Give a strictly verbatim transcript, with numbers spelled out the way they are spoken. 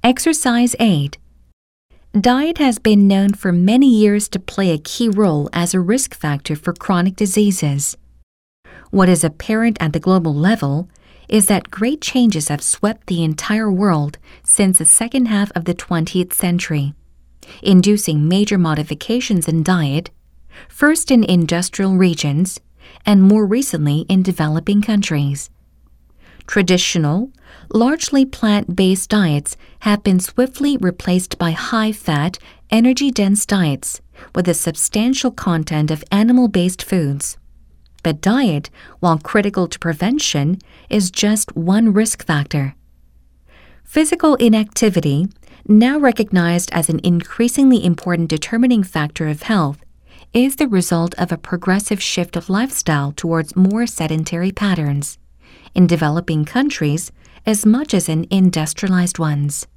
Exercise eight. Diet has been known for many years to play a key role as a risk factor for chronic diseases. What is apparent at the global level is that great changes have swept the entire world since the second half of the twentieth century, inducing major modifications in diet, first in industrial regions and more recently in developing countries. Traditional, largely plant-based diets have been swiftly replaced by high-fat, energy-dense diets with a substantial content of animal-based foods. But diet, while critical to prevention, is just one risk factor. Physical inactivity, now recognized as an increasingly important determining factor of health, is the result of a progressive shift of lifestyle towards more sedentary patterns in developing countries as much as in industrialized ones.